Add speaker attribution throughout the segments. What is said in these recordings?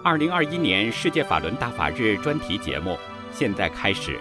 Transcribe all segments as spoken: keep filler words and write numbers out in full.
Speaker 1: 二零二一年世界法轮大法日专题节目现在开始。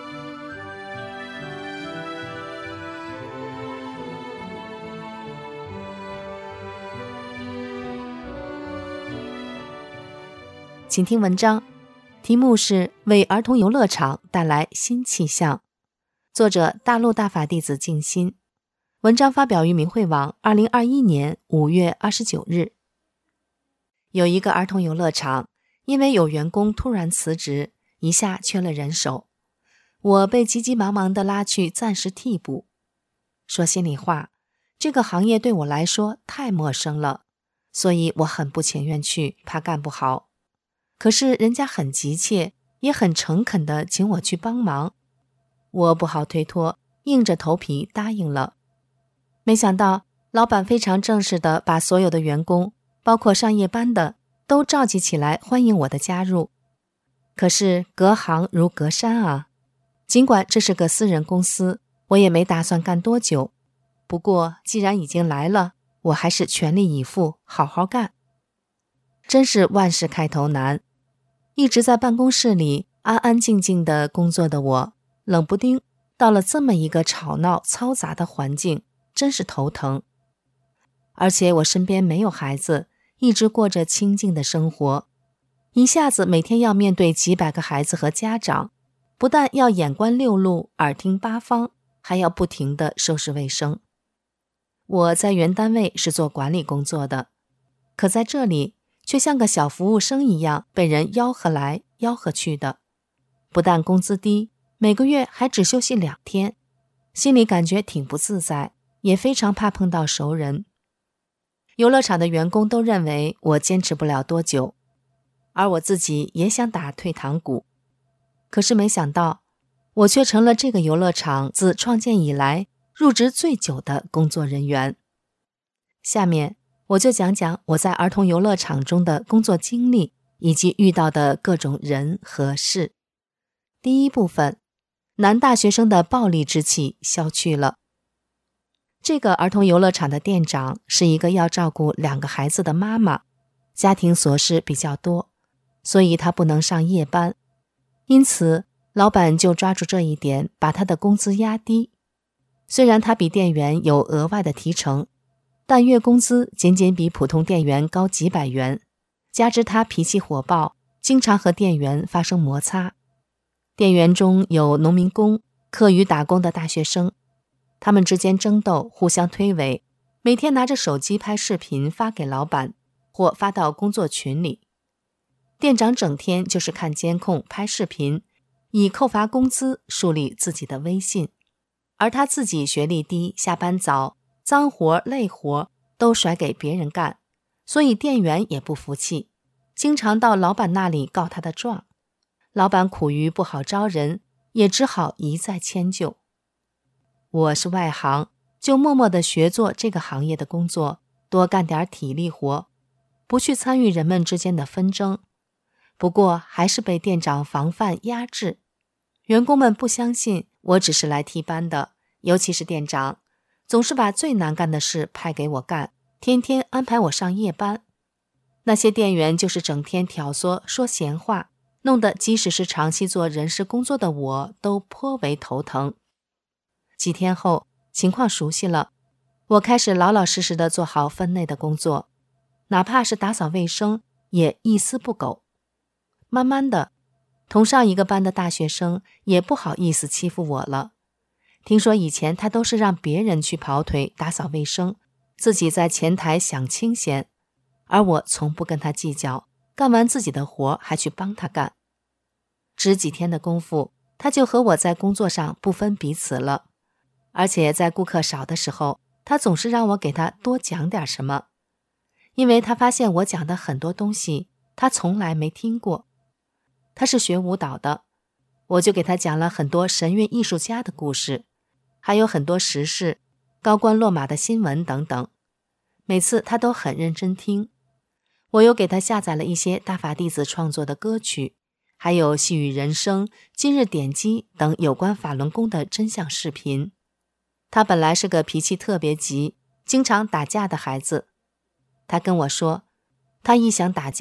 Speaker 2: 请听文章，题目是为儿童游乐场带来新气象，作者大陆大法弟子静心。文章发表于明慧网二零二一年五月二十九日。有一个儿童游乐场，因为有员工突然辞职，一下缺了人手，我被急急忙忙地拉去暂时替补。说心里话，这个行业对我来说太陌生了，所以我很不情愿去，怕干不好。可是人家很急切，也很诚恳地请我去帮忙，我不好推脱，硬着头皮答应了。没想到老板非常正式地把所有的员工，包括上夜班的，都召集起来欢迎我的加入。可是隔行如隔山啊，尽管这是个私人公司，我也没打算干多久。不过既然已经来了，我还是全力以赴，好好干。真是万事开头难。一直在办公室里安安静静地工作的我，冷不丁到了这么一个吵闹嘈杂的环境，真是头疼。而且我身边没有孩子，一直过着清静的生活，一下子每天要面对几百个孩子和家长，不但要眼观六路，耳听八方，还要不停地收拾卫生。我在原单位是做管理工作的，可在这里却像个小服务生一样被人吆喝来吆喝去的，不但工资低，每个月还只休息两天，心里感觉挺不自在，也非常怕碰到熟人。游乐场的员工都认为我坚持不了多久，而我自己也想打退堂鼓。可是没想到，我却成了这个游乐场自创建以来入职最久的工作人员。下面我就讲讲我在儿童游乐场中的工作经历，以及遇到的各种人和事。第一部分，男大学生的暴力之气消去了。这个儿童游乐场的店长是一个要照顾两个孩子的妈妈，家庭琐事比较多，所以她不能上夜班。因此，老板就抓住这一点，把她的工资压低。虽然她比店员有额外的提成，但月工资仅仅比普通店员高几百元，加之他脾气火爆，经常和店员发生摩擦。店员中有农民工、课余打工的大学生，他们之间争斗，互相推诿，每天拿着手机拍视频发给老板，或发到工作群里。店长整天就是看监控、拍视频，以扣罚工资树立自己的威信，而他自己学历低，下班早，脏活累活都甩给别人干，所以店员也不服气，经常到老板那里告他的状。老板苦于不好招人，也只好一再迁就。我是外行，就默默地学做这个行业的工作，多干点体力活，不去参与人们之间的纷争。不过还是被店长防范压制，员工们不相信我只是来替班的，尤其是店长总是把最难干的事派给我干，天天安排我上夜班。那些店员就是整天挑唆说闲话，弄得即使是长期做人事工作的我都颇为头疼。几天后，情况熟悉了，我开始老老实实地做好分内的工作，哪怕是打扫卫生也一丝不苟。慢慢的，同上一个班的大学生也不好意思欺负我了。听说以前他都是让别人去跑腿打扫卫生，自己在前台享清闲，而我从不跟他计较，干完自己的活还去帮他干。只几天的功夫，他就和我在工作上不分彼此了，而且在顾客少的时候，他总是让我给他多讲点什么，因为他发现我讲的很多东西他从来没听过。他是学舞蹈的，我就给他讲了很多神韵艺术家的故事，还有很多时事、高官落马的新闻等等。每次他都很认真听。我又给他下载了一些大法弟子创作的歌曲，还有细语人生、今日点击等有关法轮功的真相视频。他本来是个脾气特别急，经常打架的孩子。他跟我说，他一想打架，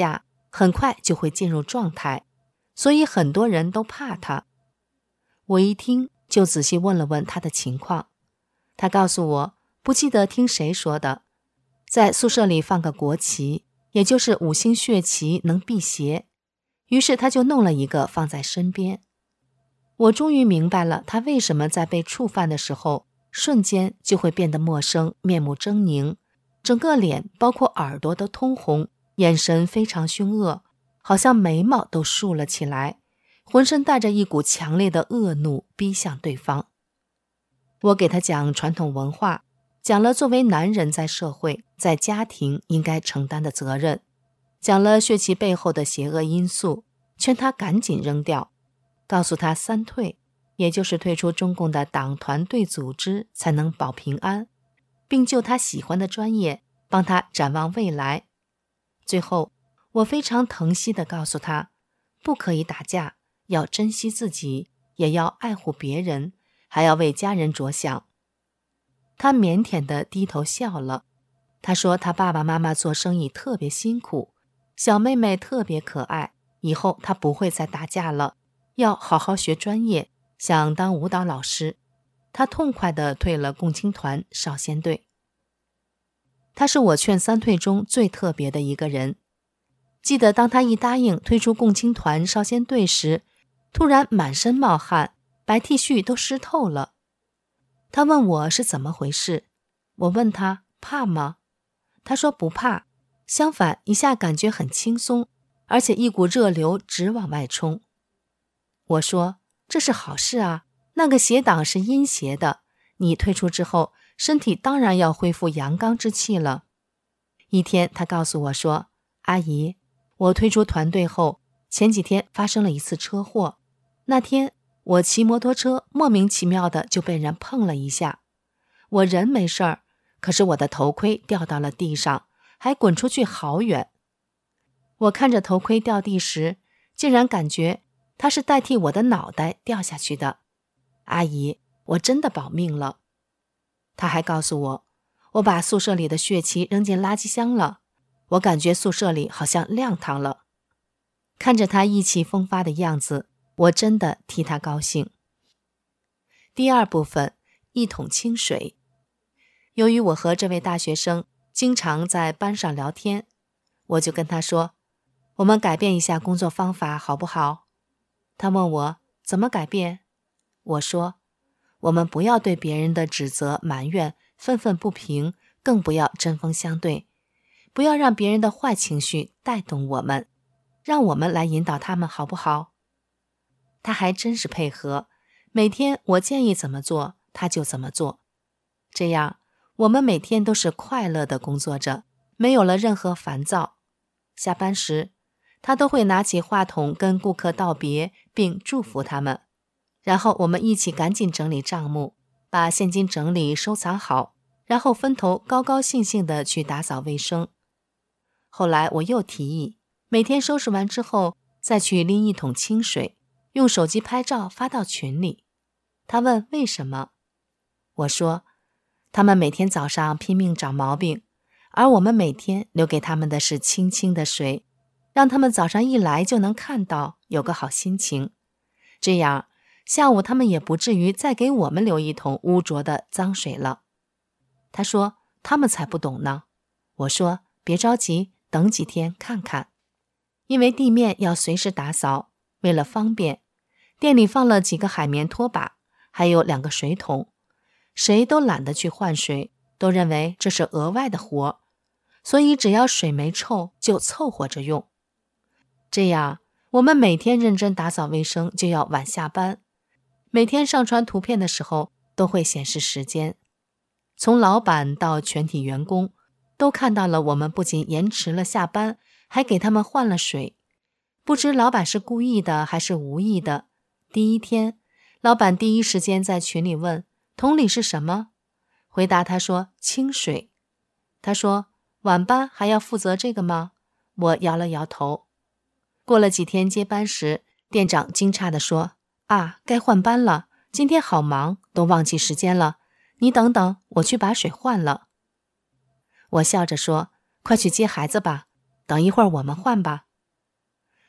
Speaker 2: 很快就会进入状态，所以很多人都怕他。我一听就仔细问了问他的情况，他告诉我不记得听谁说的，在宿舍里放个国旗，也就是五星血旗能辟邪，于是他就弄了一个放在身边。我终于明白了他为什么在被触犯的时候瞬间就会变得陌生，面目狰狞，整个脸包括耳朵都通红，眼神非常凶恶，好像眉毛都竖了起来，浑身带着一股强烈的恶怒逼向对方。我给他讲传统文化，讲了作为男人在社会在家庭应该承担的责任，讲了血旗背后的邪恶因素，劝他赶紧扔掉，告诉他三退，也就是退出中共的党团队组织才能保平安，并就他喜欢的专业帮他展望未来。最后我非常疼惜地告诉他，不可以打架，要珍惜自己，也要爱护别人，还要为家人着想。他腼腆地低头笑了，他说他爸爸妈妈做生意特别辛苦，小妹妹特别可爱，以后他不会再打架了，要好好学专业，想当舞蹈老师。他痛快地退了共青团少先队。他是我劝三退中最特别的一个人。记得当他一答应退出共青团少先队时，突然满身冒汗，白 T 恤都湿透了。他问我是怎么回事，我问他怕吗？他说不怕，相反一下感觉很轻松，而且一股热流直往外冲。我说这是好事啊，那个邪党是阴邪的，你退出之后身体当然要恢复阳刚之气了。一天他告诉我说，阿姨，我退出团队后前几天发生了一次车祸，那天我骑摩托车莫名其妙的就被人碰了一下，我人没事儿，可是我的头盔掉到了地上，还滚出去好远。我看着头盔掉地时，竟然感觉它是代替我的脑袋掉下去的。阿姨，我真的保命了。他还告诉我，我把宿舍里的血旗扔进垃圾箱了，我感觉宿舍里好像亮堂了。看着他意气风发的样子，我真的替他高兴。第二部分，一桶清水。由于我和这位大学生经常在班上聊天，我就跟他说，我们改变一下工作方法好不好？他问我怎么改变？我说，我们不要对别人的指责、埋怨、愤愤不平，更不要针锋相对，不要让别人的坏情绪带动我们，让我们来引导他们好不好？他还真是配合，每天我建议怎么做，他就怎么做。这样，我们每天都是快乐的工作着，没有了任何烦躁。下班时，他都会拿起话筒跟顾客道别，并祝福他们。然后我们一起赶紧整理账目，把现金整理收藏好，然后分头高高兴兴地去打扫卫生。后来我又提议，每天收拾完之后，再去拎一桶清水，用手机拍照发到群里。他问为什么？我说，他们每天早上拼命找毛病，而我们每天留给他们的是清清的水，让他们早上一来就能看到，有个好心情。这样，下午他们也不至于再给我们留一桶污浊的脏水了。他说，他们才不懂呢。我说，别着急，等几天看看。因为地面要随时打扫，为了方便，店里放了几个海绵拖把，还有两个水桶，谁都懒得去换水，都认为这是额外的活，所以只要水没臭就凑合着用。这样，我们每天认真打扫卫生就要晚下班，每天上传图片的时候都会显示时间。从老板到全体员工都看到了我们不仅延迟了下班，还给他们换了水。不知老板是故意的还是无意的，第一天，老板第一时间在群里问桶里是什么，回答他说清水。他说晚班还要负责这个吗？我摇了摇头。过了几天接班时，店长惊诧地说，啊，该换班了，今天好忙，都忘记时间了，你等等，我去把水换了。我笑着说，快去接孩子吧，等一会儿我们换吧。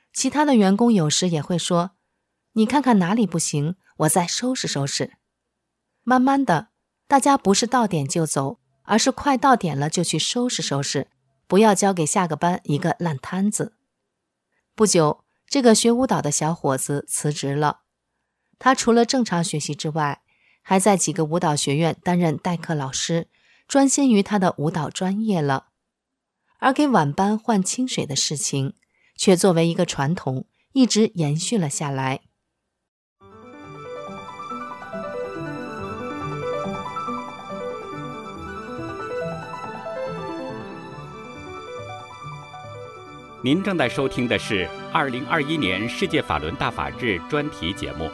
Speaker 2: 其他的员工有时也会说，你看看哪里不行，我再收拾收拾。慢慢的，大家不是到点就走，而是快到点了就去收拾收拾，不要交给下个班一个烂摊子。不久，这个学舞蹈的小伙子辞职了。他除了正常学习之外，还在几个舞蹈学院担任代课老师，专心于他的舞蹈专业了。而给晚班换清水的事情，却作为一个传统，一直延续了下来。
Speaker 1: 您正在收听的是二零二一年世界法轮大法日专题节目。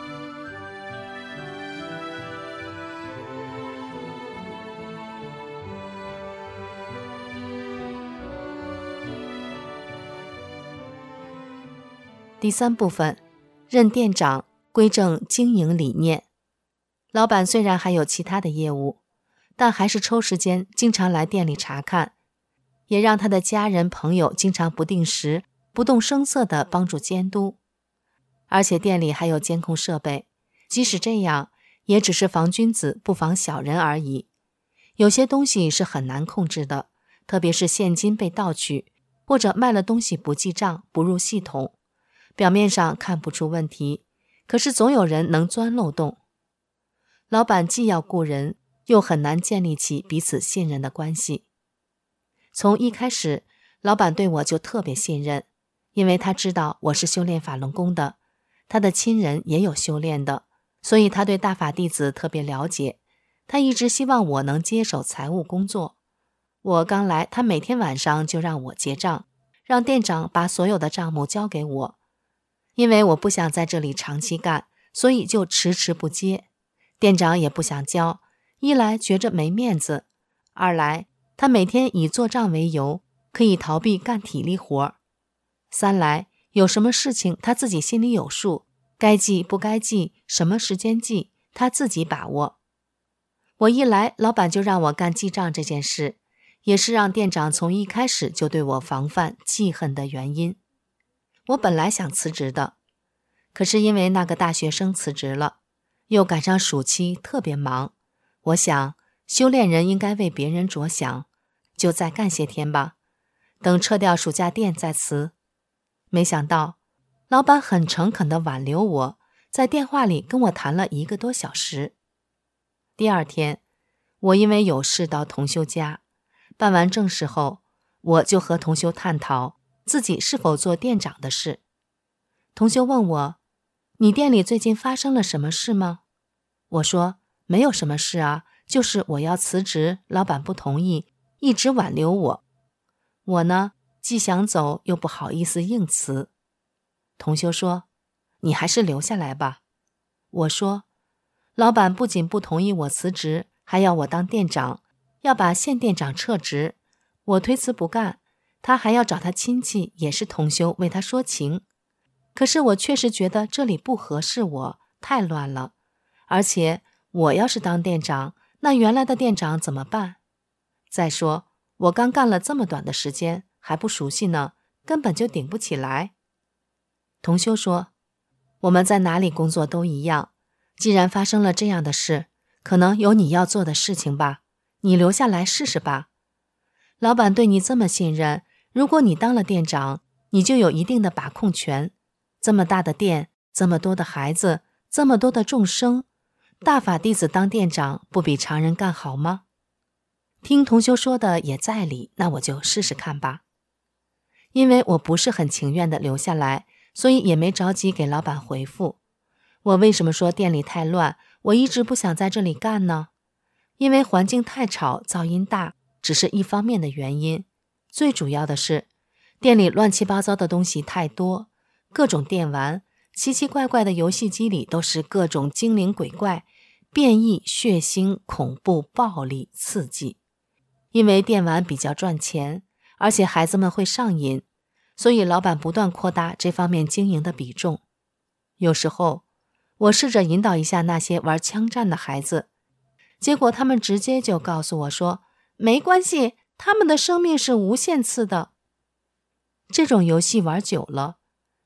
Speaker 2: 第三部分，任店长，规正经营理念。老板虽然还有其他的业务，但还是抽时间经常来店里查看，也让他的家人朋友经常不定时不动声色地帮助监督。而且店里还有监控设备，即使这样，也只是防君子不防小人而已。有些东西是很难控制的，特别是现金被盗取，或者卖了东西不记账不入系统，表面上看不出问题，可是总有人能钻漏洞。老板既要雇人，又很难建立起彼此信任的关系。从一开始，老板对我就特别信任，因为他知道我是修炼法轮功的，他的亲人也有修炼的，所以他对大法弟子特别了解。他一直希望我能接手财务工作。我刚来，他每天晚上就让我结账，让店长把所有的账目交给我。因为我不想在这里长期干，所以就迟迟不接。店长也不想交，一来觉着没面子，二来他每天以做账为由，可以逃避干体力活，三来有什么事情他自己心里有数，该记不该记，什么时间记，他自己把握。我一来，老板就让我干记账这件事，也是让店长从一开始就对我防范记恨的原因。我本来想辞职的，可是因为那个大学生辞职了，又赶上暑期特别忙，我想修炼人应该为别人着想，就再干些天吧，等撤掉暑假店再辞。没想到老板很诚恳地挽留我，在电话里跟我谈了一个多小时。第二天，我因为有事到同修家，办完正事后，我就和同修探讨自己是否做店长的事。同修问我，你店里最近发生了什么事吗？我说，没有什么事啊，就是我要辞职，老板不同意，一直挽留我。我呢，既想走又不好意思硬辞。同修说，你还是留下来吧。我说，老板不仅不同意我辞职，还要我当店长，要把现店长撤职。我推辞不干，他还要找他亲戚，也是同修，为他说情。可是我确实觉得这里不合适我，太乱了。而且我要是当店长，那原来的店长怎么办？再说，我刚干了这么短的时间，还不熟悉呢，根本就顶不起来。同修说，我们在哪里工作都一样，既然发生了这样的事，可能有你要做的事情吧，你留下来试试吧。老板对你这么信任，如果你当了店长，你就有一定的把控权。这么大的店，这么多的孩子，这么多的众生，大法弟子当店长不比常人干好吗？听同修说的也在理，那我就试试看吧。因为我不是很情愿的留下来，所以也没着急给老板回复。我为什么说店里太乱，我一直不想在这里干呢？因为环境太吵，噪音大，只是一方面的原因。最主要的是，店里乱七八糟的东西太多，各种电玩，奇奇怪怪的游戏机里都是各种精灵鬼怪，变异、血腥、恐怖、暴力、刺激。因为电玩比较赚钱，而且孩子们会上瘾，所以老板不断扩大这方面经营的比重。有时候，我试着引导一下那些玩枪战的孩子，结果他们直接就告诉我说，没关系，他们的生命是无限次的。这种游戏玩久了，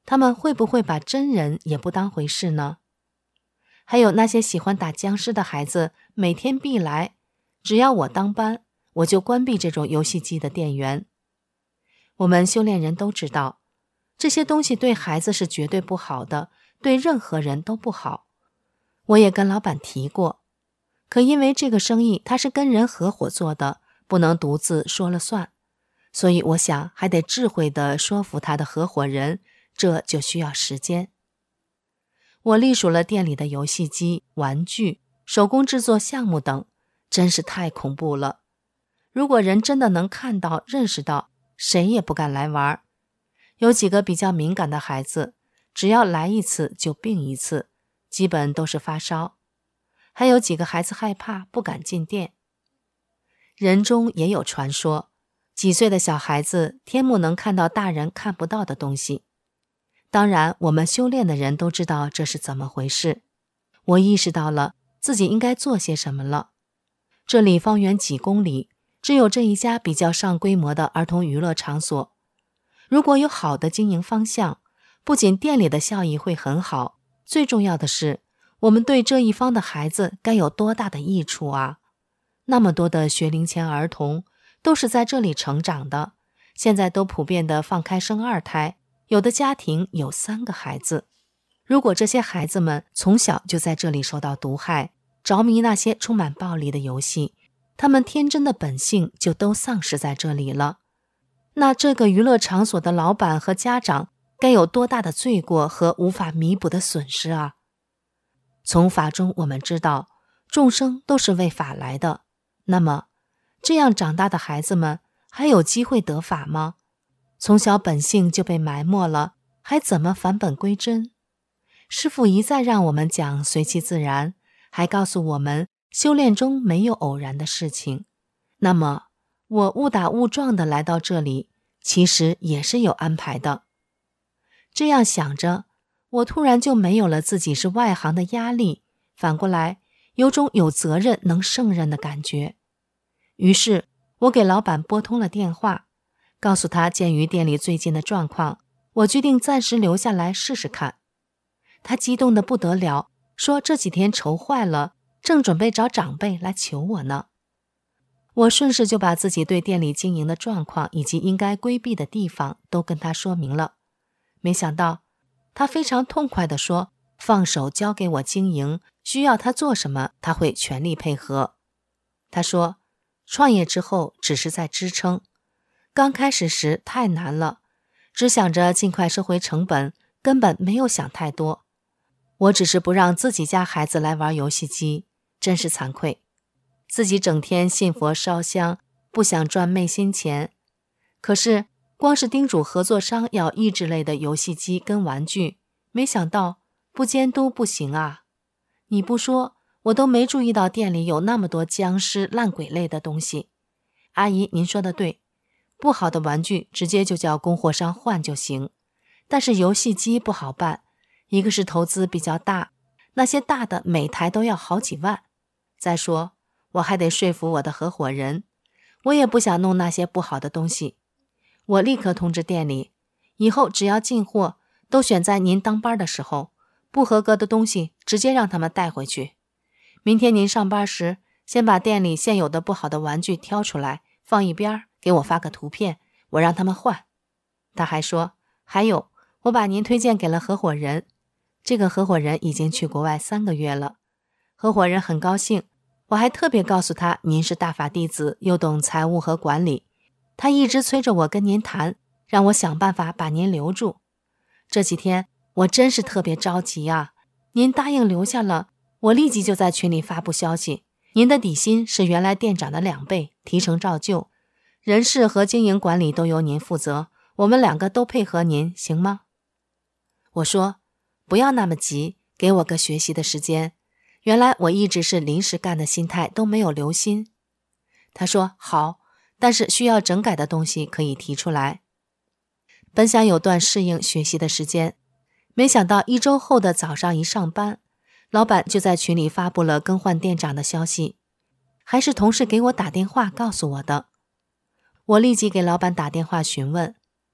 Speaker 2: 他们会不会把真人也不当回事呢？还有那些喜欢打僵尸的孩子，每天必来，只要我当班，我就关闭这种游戏机的电源。我们修炼人都知道，这些东西对孩子是绝对不好的，对任何人都不好。我也跟老板提过，可因为这个生意他是跟人合伙做的，不能独自说了算，所以我想还得智慧地说服他的合伙人，这就需要时间。我隶属了店里的游戏机、玩具、手工制作项目等，真是太恐怖了。如果人真的能看到、认识到，谁也不敢来玩。有几个比较敏感的孩子，只要来一次就病一次，基本都是发烧。还有几个孩子害怕，不敢进店。人中也有传说，几岁的小孩子天目能看到大人看不到的东西。当然，我们修炼的人都知道这是怎么回事。我意识到了自己应该做些什么了。这里方圆几公里，只有这一家比较上规模的儿童娱乐场所。如果有好的经营方向，不仅店里的效益会很好，最重要的是，我们对这一方的孩子该有多大的益处啊！那么多的学龄前儿童都是在这里成长的，现在都普遍的放开生二胎，有的家庭有三个孩子。如果这些孩子们从小就在这里受到毒害，着迷那些充满暴力的游戏，他们天真的本性就都丧失在这里了。那这个娱乐场所的老板和家长该有多大的罪过和无法弥补的损失啊！从法中我们知道，众生都是为法来的，那么这样长大的孩子们还有机会得法吗？从小本性就被埋没了，还怎么返本归真？师父一再让我们讲随其自然，还告诉我们修炼中没有偶然的事情。那么我误打误撞地来到这里，其实也是有安排的。这样想着，我突然就没有了自己是外行的压力，反过来有种有责任能胜任的感觉。于是我给老板拨通了电话，告诉他鉴于店里最近的状况，我决定暂时留下来试试看。他激动得不得了，说这几天愁坏了，正准备找长辈来求我呢。我顺势就把自己对店里经营的状况以及应该规避的地方都跟他说明了。没想到他非常痛快地说，放手交给我经营，需要他做什么他会全力配合。他说创业之后只是在支撑，刚开始时太难了，只想着尽快收回成本，根本没有想太多。我只是不让自己家孩子来玩游戏机，真是惭愧。自己整天信佛烧香，不想赚昧心钱。可是光是叮嘱合作商要益智类的游戏机跟玩具，没想到不监督不行啊。你不说，我都没注意到店里有那么多僵尸烂鬼类的东西。阿姨，您说的对，不好的玩具直接就叫供货商换就行，但是游戏机不好办，一个是投资比较大，那些大的每台都要好几万。再说我还得说服我的合伙人，我也不想弄那些不好的东西。我立刻通知店里，以后只要进货都选在您当班的时候，不合格的东西直接让他们带回去。明天您上班时，先把店里现有的不好的玩具挑出来放一边，给我发个图片，我让他们换。他还说，还有，我把您推荐给了合伙人，这个合伙人已经去国外三个月了。合伙人很高兴，我还特别告诉他您是大法弟子，又懂财务和管理，他一直催着我跟您谈，让我想办法把您留住。这几天我真是特别着急啊，您答应留下了，我立即就在群里发布消息，您的底薪是原来店长的两倍，提成照旧，人事和经营管理都由您负责，我们两个都配合您，行吗？我说，不要那么急，给我个学习的时间。原来我一直是临时干的心态，都没有留心。他说好，但是需要整改的东西可以提出来。本想有段适应学习的时间，没想到一周后的早上一上班，老板就在群里发布了更换店长的消息，还是同事给我打电话告诉我的。我立即给老板打电话询问，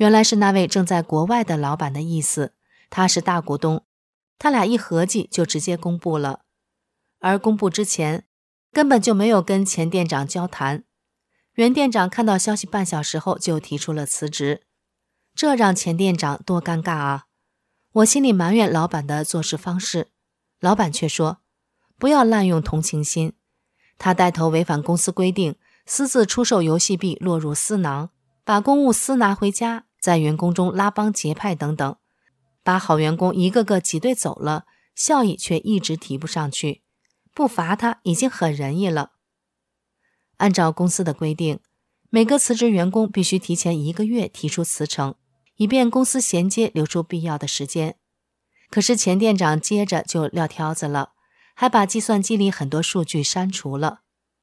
Speaker 2: 原来是那位正在国外的老板的意思，他是大股东，他俩一合计就直接公布了。而公布之前，根本就没有跟前店长交谈。原店长看到消息半小时后就提出了辞职，这让前店长多尴尬啊！我心里埋怨老板的做事方式，老板却说不要滥用同情心。他带头违反公司规定，私自出售游戏币落入私囊，把公务私拿回家，在员工中拉帮结派等等，把好员工一个个挤兑走了，效益却一直提不上去，不罚他已经很仁义了。按照公司的规定，每个辞职员工必须提前一个月提出辞呈，以便公司衔接留出必要的时间。可是前店长接着就撂挑子了，还把计算机里很多数据删除了。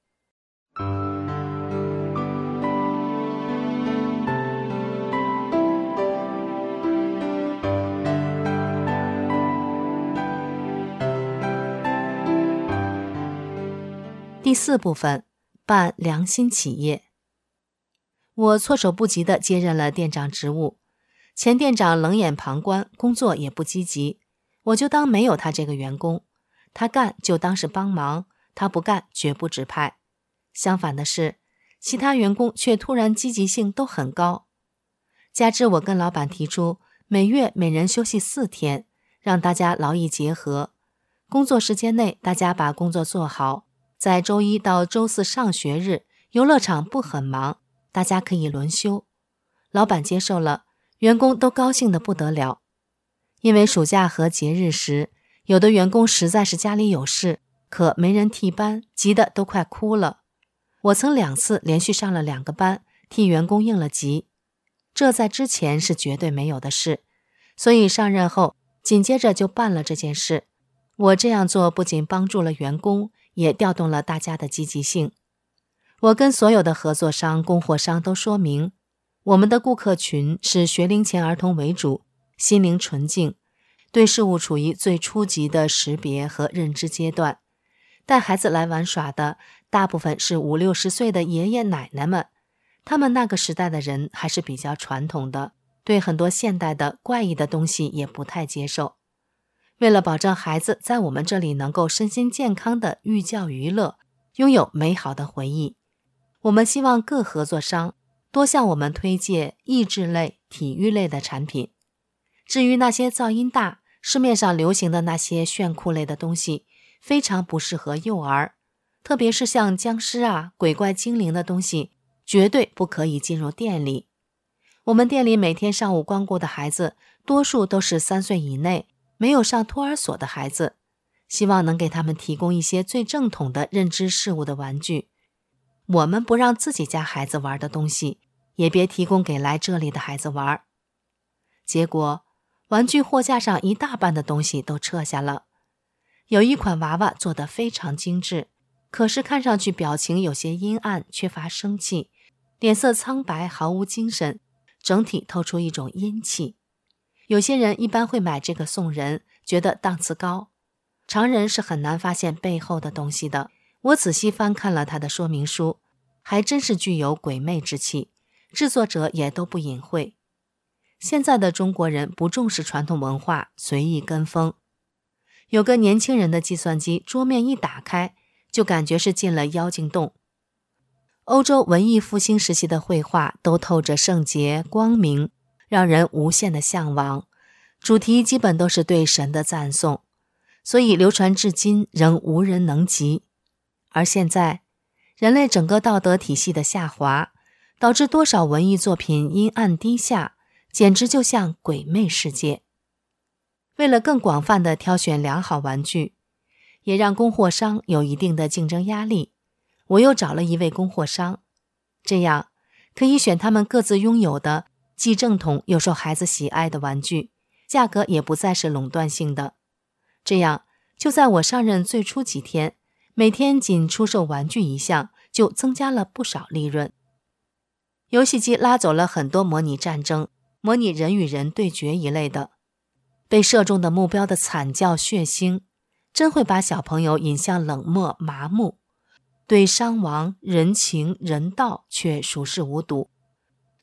Speaker 2: 第四部分，办良心企业。我措手不及地接任了店长职务，前店长冷眼旁观，工作也不积极，我就当没有他这个员工，他干就当是帮忙，他不干绝不指派。相反的是，其他员工却突然积极性都很高。加之我跟老板提出每月每人休息四天，让大家劳逸结合，工作时间内大家把工作做好，在周一到周四上学日，游乐场不很忙，大家可以轮休。老板接受了，员工都高兴得不得了。因为暑假和节日时，有的员工实在是家里有事，可没人替班，急得都快哭了。我曾两次连续上了两个班，替员工应了急，这在之前是绝对没有的事，所以上任后紧接着就办了这件事。我这样做不仅帮助了员工，也调动了大家的积极性。我跟所有的合作商、供货商都说明，我们的顾客群是学龄前儿童为主，心灵纯净，对事物处于最初级的识别和认知阶段。带孩子来玩耍的大部分是五六十岁的爷爷奶奶们，他们那个时代的人还是比较传统的，对很多现代的怪异的东西也不太接受。为了保证孩子在我们这里能够身心健康的寓教于乐，拥有美好的回忆，我们希望各合作商多向我们推荐益智类、体育类的产品。至于那些噪音大、市面上流行的那些炫酷类的东西，非常不适合幼儿，特别是像僵尸啊、鬼怪精灵的东西，绝对不可以进入店里。我们店里每天上午光顾的孩子，多数都是三岁以内，没有上托儿所的孩子，希望能给他们提供一些最正统的认知事物的玩具。我们不让自己家孩子玩的东西，也别提供给来这里的孩子玩。结果，玩具货架上一大半的东西都撤下了。有一款娃娃做得非常精致，可是看上去表情有些阴暗，缺乏生气，脸色苍白，毫无精神，整体透出一种阴气。有些人一般会买这个送人，觉得档次高，常人是很难发现背后的东西的。我仔细翻看了它的说明书，还真是具有鬼魅之气，制作者也都不隐晦。现在的中国人不重视传统文化，随意跟风。有个年轻人的计算机桌面一打开，就感觉是进了妖精洞。欧洲文艺复兴时期的绘画都透着圣洁、光明，让人无限的向往，主题基本都是对神的赞颂，所以流传至今仍无人能及。而现在，人类整个道德体系的下滑，导致多少文艺作品阴暗低下，简直就像鬼魅世界。为了更广泛地挑选良好玩具，也让供货商有一定的竞争压力，我又找了一位供货商，这样可以选他们各自拥有的既正统又受孩子喜爱的玩具，价格也不再是垄断性的。这样，就在我上任最初几天，每天仅出售玩具一项，就增加了不少利润。游戏机拉走了很多模拟战争、模拟人与人对决一类的，被射中的目标的惨叫血腥，真会把小朋友引向冷漠麻木，对伤亡、人情、人道却熟视无睹。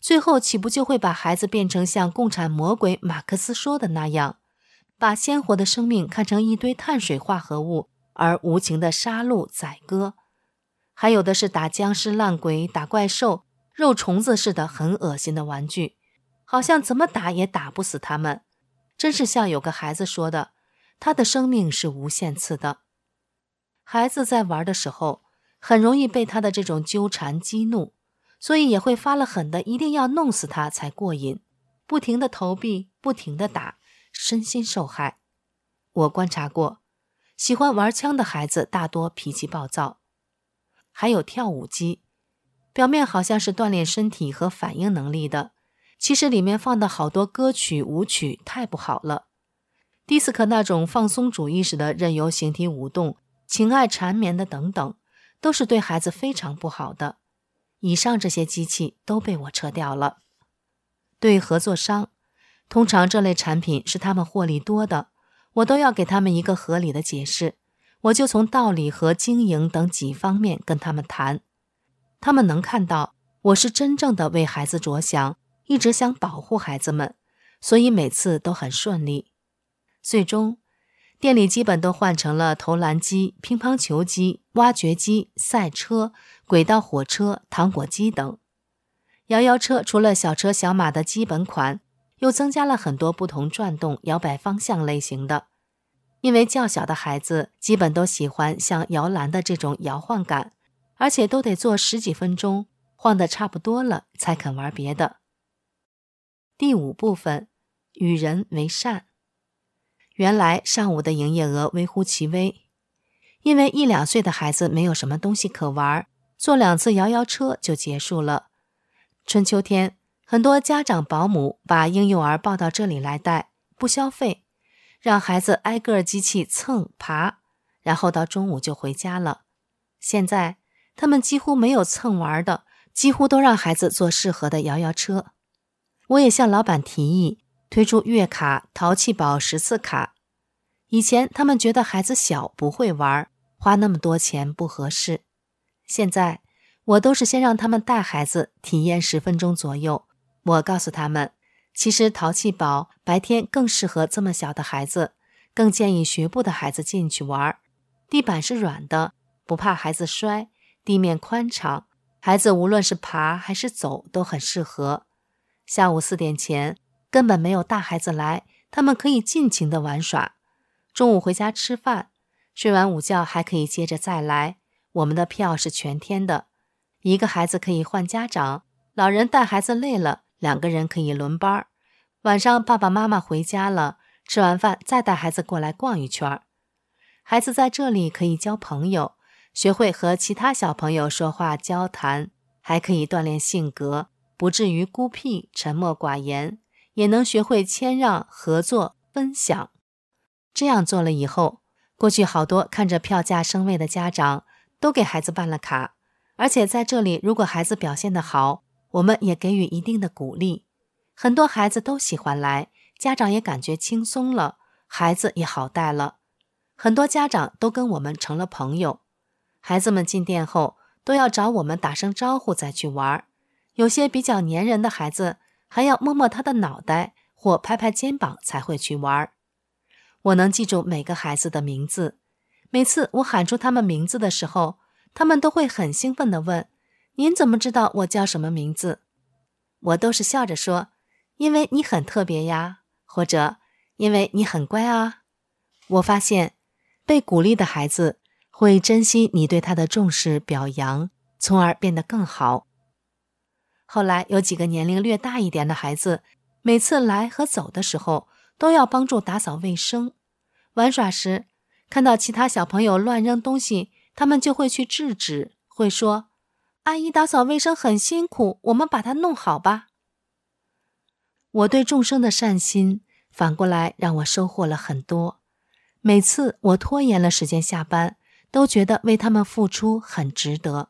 Speaker 2: 最后岂不就会把孩子变成像共产魔鬼马克思说的那样，把鲜活的生命看成一堆碳水化合物，而无情的杀戮宰割？还有的是打僵尸烂鬼、打怪兽、肉虫子似的很恶心的玩具，好像怎么打也打不死他们。真是像有个孩子说的，他的生命是无限次的。孩子在玩的时候，很容易被他的这种纠缠激怒，所以也会发了狠的一定要弄死他才过瘾，不停地投币，不停地打，身心受害。我观察过，喜欢玩枪的孩子大多脾气暴躁。还有跳舞机，表面好像是锻炼身体和反应能力的，其实里面放的好多歌曲舞曲太不好了。迪斯科那种放松主义式的任由形体舞动、情爱缠绵的等等，都是对孩子非常不好的。以上这些机器都被我撤掉了。对合作商，通常这类产品是他们获利多的，我都要给他们一个合理的解释，我就从道理和经营等几方面跟他们谈。他们能看到我是真正的为孩子着想，一直想保护孩子们，所以每次都很顺利。最终店里基本都换成了投篮机、乒乓球机、挖掘机、赛车、轨道火车、糖果机等。摇摇车除了小车小马的基本款，又增加了很多不同转动、摇摆方向类型的。因为较小的孩子基本都喜欢像摇篮的这种摇晃感，而且都得坐十几分钟，晃得差不多了才肯玩别的。第五部分，与人为善。原来上午的营业额微乎其微，因为一两岁的孩子没有什么东西可玩，坐两次摇摇车就结束了。春秋天，很多家长保姆把婴幼儿抱到这里来带，不消费，让孩子挨个机器蹭爬，然后到中午就回家了。现在他们几乎没有蹭玩的，几乎都让孩子坐适合的摇摇车。我也向老板提议推出月卡、淘气宝十次卡。以前他们觉得孩子小不会玩，花那么多钱不合适。现在我都是先让他们带孩子体验十分钟左右。我告诉他们，其实淘气宝白天更适合这么小的孩子，更建议学步的孩子进去玩。地板是软的，不怕孩子摔，地面宽敞，孩子无论是爬还是走都很适合。下午四点前根本没有大孩子来，他们可以尽情地玩耍。中午回家吃饭，睡完午觉还可以接着再来。我们的票是全天的，一个孩子可以换家长，老人带孩子累了，两个人可以轮班。晚上爸爸妈妈回家了，吃完饭再带孩子过来逛一圈。孩子在这里可以交朋友，学会和其他小朋友说话交谈，还可以锻炼性格，不至于孤僻沉默寡言，也能学会谦让、合作、分享。这样做了以后，过去好多看着票价升位的家长都给孩子办了卡，而且在这里如果孩子表现得好，我们也给予一定的鼓励。很多孩子都喜欢来，家长也感觉轻松了，孩子也好带了。很多家长都跟我们成了朋友，孩子们进店后都要找我们打声招呼再去玩。有些比较粘人的孩子还要摸摸他的脑袋或拍拍肩膀才会去玩。我能记住每个孩子的名字，每次我喊出他们名字的时候，他们都会很兴奋地问，您怎么知道我叫什么名字？我都是笑着说，因为你很特别呀，或者因为你很乖啊。我发现被鼓励的孩子会珍惜你对他的重视表扬，从而变得更好。后来有几个年龄略大一点的孩子，每次来和走的时候都要帮助打扫卫生。玩耍时看到其他小朋友乱扔东西，他们就会去制止，会说，阿姨打扫卫生很辛苦，我们把它弄好吧。我对众生的善心反过来让我收获了很多。每次我拖延了时间下班，都觉得为他们付出很值得。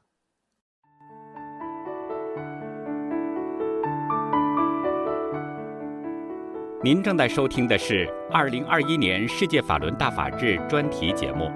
Speaker 1: 您正在收听的是二零二一年世界法轮大法志专题节目。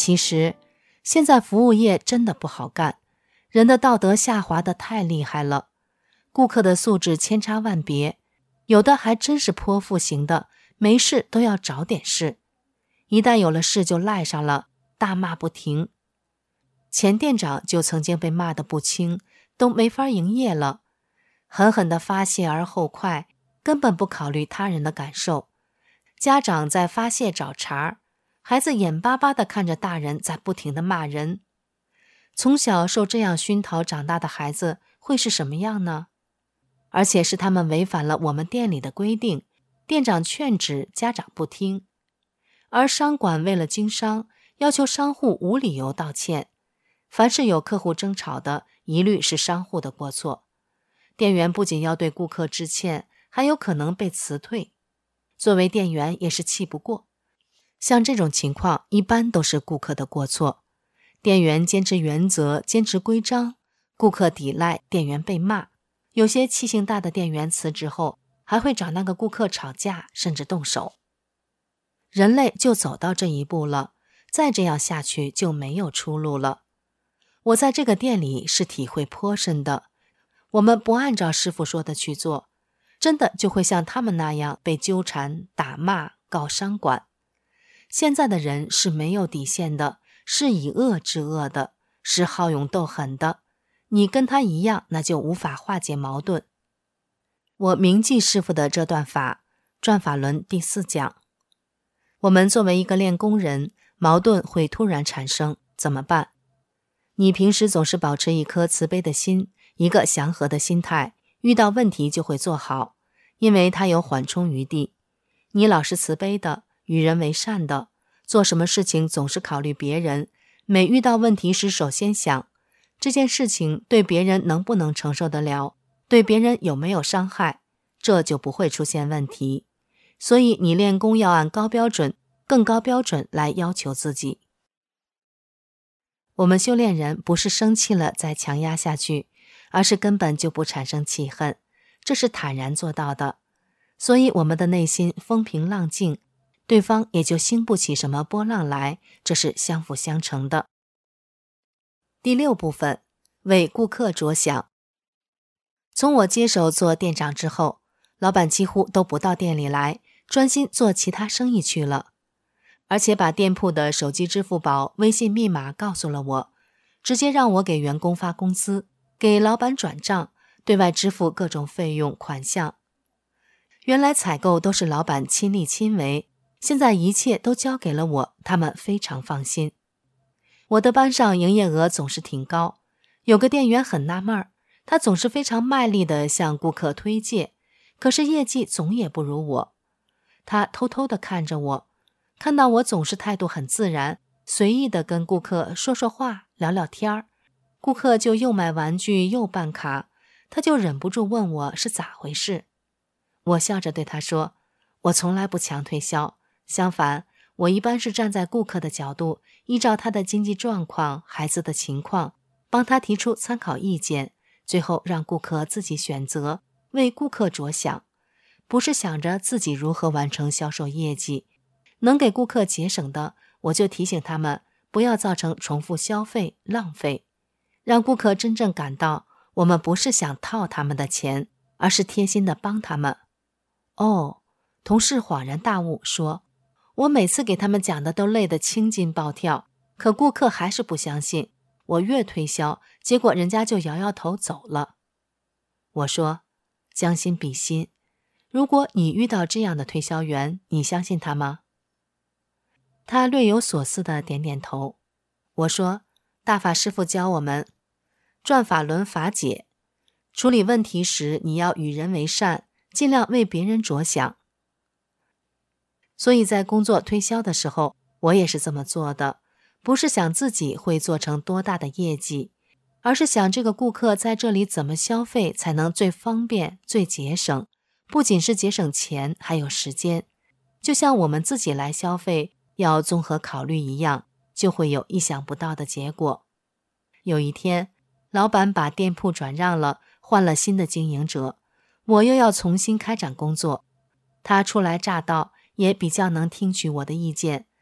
Speaker 2: 其实，现在服务业真的不好干，人的道德下滑得太厉害了，顾客的素质千差万别，有的还真是泼妇型的，没事都要找点事，一旦有了事就赖上了，大骂不停。前店长就曾经被骂得不轻，都没法营业了，狠狠地发泄而后快，根本不考虑他人的感受。家长在发泄找茬，孩子眼巴巴地看着大人在不停地骂人。从小受这样熏陶长大的孩子会是什么样呢？而且是他们违反了我们店里的规定，店长劝止，家长不听。而商管为了经商，要求商户无理由道歉。凡是有客户争吵的，一律是商户的过错。店员不仅要对顾客致歉，还有可能被辞退。作为店员也是气不过。像这种情况，一般都是顾客的过错。店员坚持原则，坚持规章，顾客抵赖，店员被骂。有些气性大的店员辞职后，还会找那个顾客吵架，甚至动手。人类就走到这一步了，再这样下去就没有出路了。我在这个店里是体会颇深的，我们不按照师傅说的去做，真的就会像他们那样被纠缠、打骂、告商管。现在的人是没有底线的，是以恶制恶的，是好勇斗狠的。你跟他一样，那就无法化解矛盾。我铭记师傅的这段法，转法轮第四讲。我们作为一个练功人，矛盾会突然产生，怎么办？你平时总是保持一颗慈悲的心，一个祥和的心态，遇到问题就会做好，因为它有缓冲余地。你老是慈悲的，与人为善的，做什么事情总是考虑别人，每遇到问题时首先想，这件事情对别人能不能承受得了，对别人有没有伤害，这就不会出现问题。所以你练功要按高标准、更高标准来要求自己。我们修炼人不是生气了再强压下去，而是根本就不产生气恨，这是坦然做到的。所以我们的内心风平浪静，对方也就兴不起什么波浪来，这是相辅相成的。第六部分，为顾客着想。从我接手做店长之后，老板几乎都不到店里来，专心做其他生意去了。而且把店铺的手机支付宝、微信密码告诉了我，直接让我给员工发工资，给老板转账，对外支付各种费用款项。原来采购都是老板亲力亲为，现在一切都交给了我，他们非常放心。我的班上营业额总是挺高，有个店员很纳闷，他总是非常卖力地向顾客推介，可是业绩总也不如我。他偷偷地看着我，看到我总是态度很自然，随意地跟顾客说说话，聊聊天儿，顾客就又买玩具又办卡，他就忍不住问我是咋回事。我笑着对他说，我从来不强推销，相反，我一般是站在顾客的角度，依照他的经济状况、孩子的情况，帮他提出参考意见，最后让顾客自己选择，为顾客着想，不是想着自己如何完成销售业绩。能给顾客节省的，我就提醒他们不要造成重复消费、浪费，让顾客真正感到我们不是想套他们的钱，而是贴心的帮他们。哦，同事恍然大悟说，我每次给他们讲的都累得青筋暴跳，可顾客还是不相信，我越推销，结果人家就摇摇头走了。我说，将心比心，如果你遇到这样的推销员，你相信他吗？他略有所思地点点头。我说，大法师父教我们转法轮法解，处理问题时你要与人为善，尽量为别人着想。所以在工作推销的时候，我也是这么做的，不是想自己会做成多大的业绩，而是想这个顾客在这里怎么消费才能最方便、最节省，不仅是节省钱，还有时间。就像我们自己来消费要综合考虑一样，就会有意想不到的结果。有一天，老板把店铺转让了，换了新的经营者，我又要重新开展工作。他初来乍到，也比较能听取我的意见，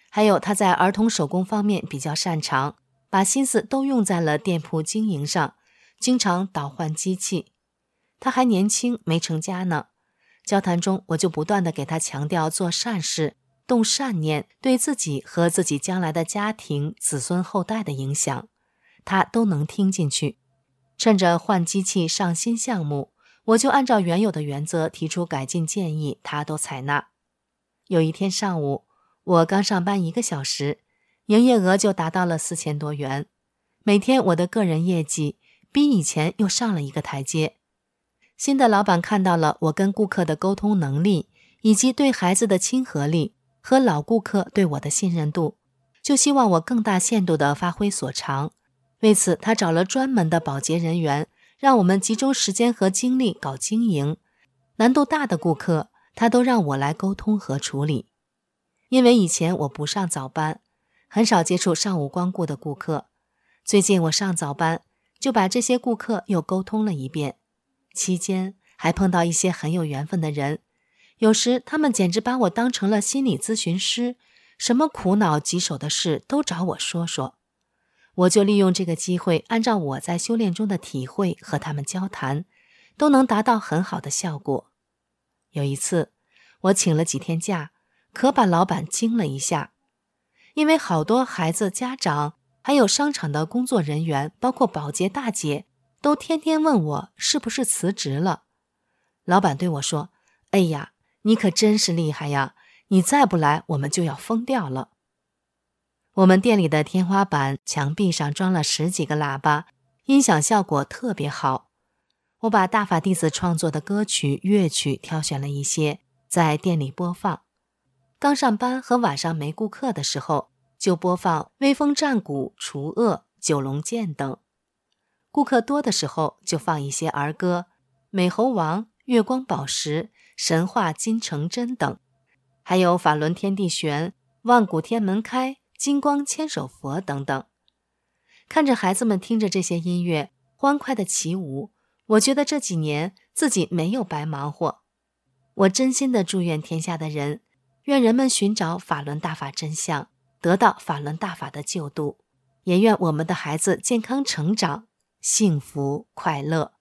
Speaker 2: 还有他在儿童手工方面比较擅长，把心思都用在了店铺经营上，经常倒换机器。他还年轻，没成家呢。交谈中，我就不断地给他强调做善事、动善念对自己和自己将来的家庭、子孙后代的影响，他都能听进去。趁着换机器上新项目，我就按照原有的原则提出改进建议，他都采纳。有一天上午，我刚上班一个小时，营业额就达到了四千多元。每天我的个人业绩比以前又上了一个台阶。新的老板看到了我跟顾客的沟通能力，以及对孩子的亲和力和老顾客对我的信任度，就希望我更大限度地发挥所长。为此，他找了专门的保洁人员，让我们集中时间和精力搞经营。难度大的顾客，他都让我来沟通和处理。因为以前我不上早班，很少接触上午光顾的顾客。最近我上早班，就把这些顾客又沟通了一遍。期间还碰到一些很有缘分的人，有时他们简直把我当成了心理咨询师，什么苦恼棘手的事都找我说说。我就利用这个机会，按照我在修炼中的体会和他们交谈，都能达到很好的效果。有一次，我请了几天假，可把老板惊了一下。因为好多孩子、家长，还有商场的工作人员，包括保洁大姐，都天天问我是不是辞职了。老板对我说：“哎呀，你可真是厉害呀，你再不来我们就要疯掉了。”我们店里的天花板、墙壁上装了十几个喇叭，音响效果特别好。我把大法弟子创作的歌曲、乐曲挑选了一些，在店里播放。刚上班和晚上没顾客的时候，就播放《威风战鼓》、《除恶》、《九龙剑》等。顾客多的时候，就放一些儿歌，《美猴王》、《月光宝石》、《神话金成真》等，还有《法轮天地旋》、《万古天门开》、《金光千手佛》等等。看着孩子们听着这些音乐，欢快的起舞，我觉得这几年自己没有白忙活。我真心的祝愿天下的人，愿人们寻找法轮大法真相，得到法轮大法的救度，也愿我们的孩子健康成长，幸福快乐。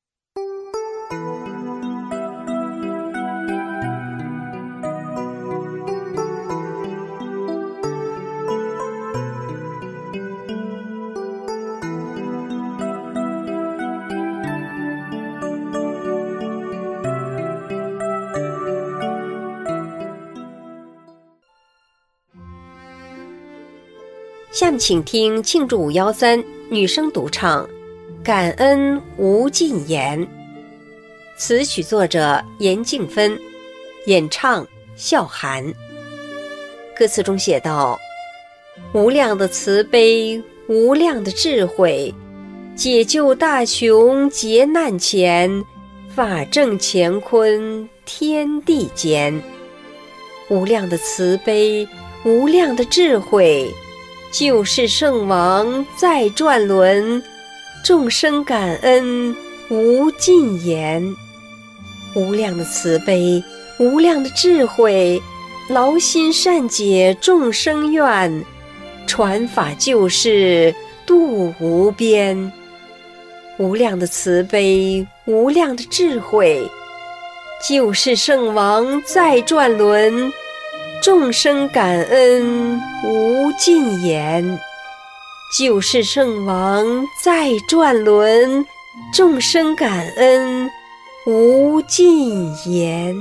Speaker 3: 下面请听庆祝五幺三女生独唱《感恩无尽言》，词曲作者严静芬，演唱笑涵。歌词中写道：无量的慈悲，无量的智慧，解救大穷劫难前，法正乾坤天地间。无量的慈悲，无量的智慧，救世圣王在转轮，众生感恩无尽言。无量的慈悲，无量的智慧，劳心善解众生愿，传法救世度无边。无量的慈悲，无量的智慧，救世圣王在转轮，众生感恩无尽言。救世圣王在转轮，众生感恩无尽言。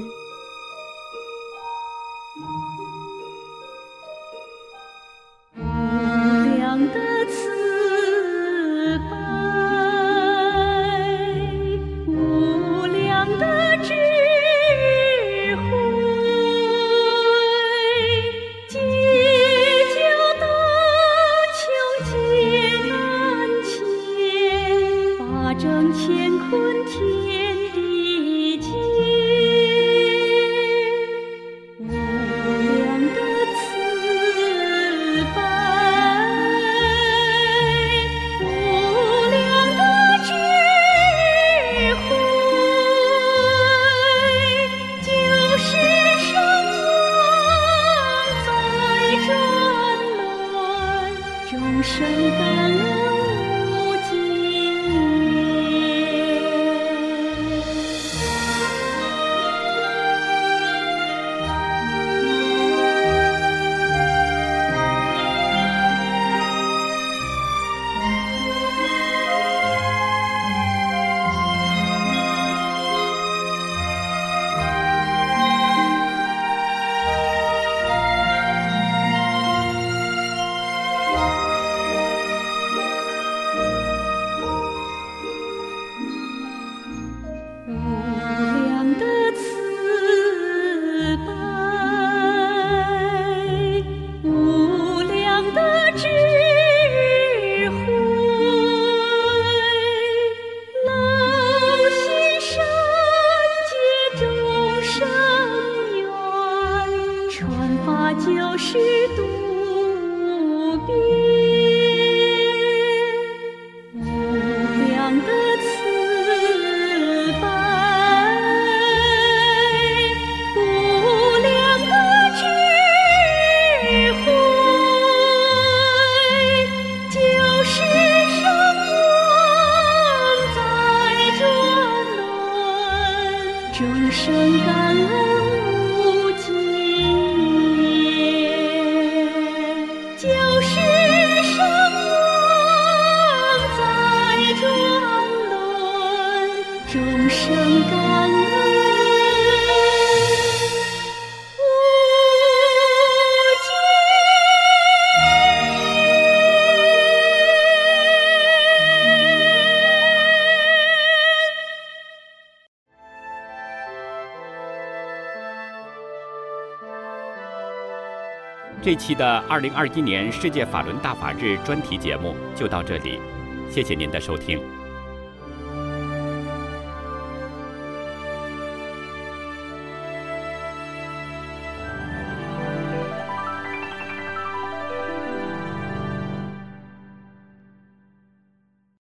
Speaker 4: 无量的慈悲，无量的智慧，解救大穷劫难前，法正乾坤天地间。无量的慈悲，无量的智慧，救世圣王在转众生感恩无尽言，就是生王在转轮，众生感恩。
Speaker 1: 这期的二零二一年世界法轮大法日专题节目就到这里，谢谢您的收听。